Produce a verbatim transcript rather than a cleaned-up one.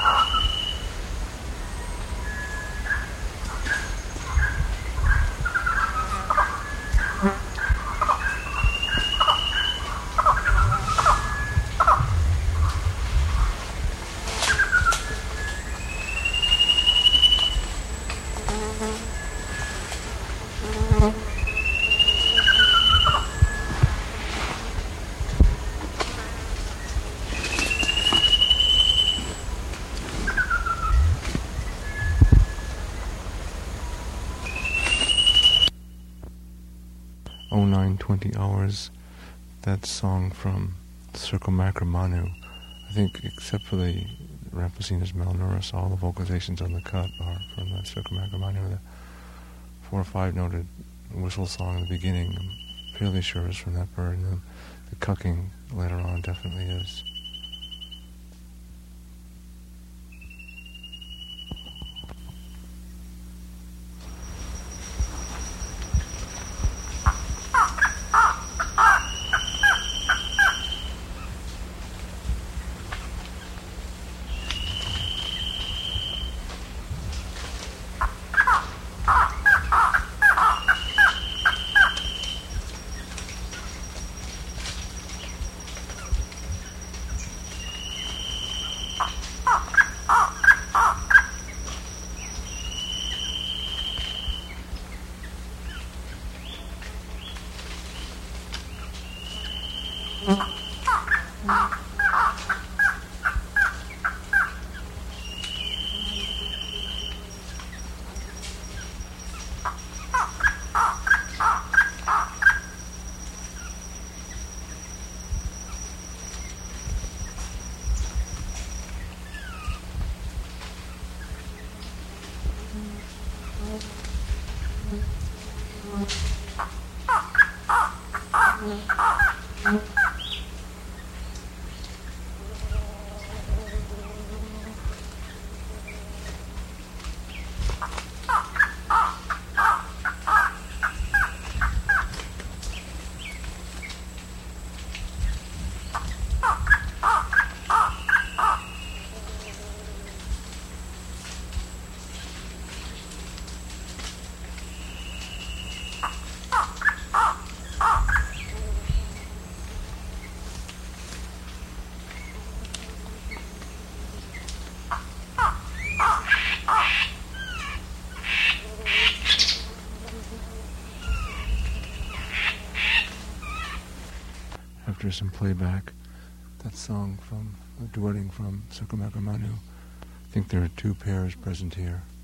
oh nine twenty hours, that song from Circle Macro Manu. I think except for the Rampasinas Malnouris, all the vocalizations on the cut are from the Circle Macro Manu. The four or five noted whistle song in the beginning, I'm fairly sure is from that bird, and the, the cucking later on definitely is. After some playback, that song from the duetting from Circle Macro Manu. I think there are two pairs present here.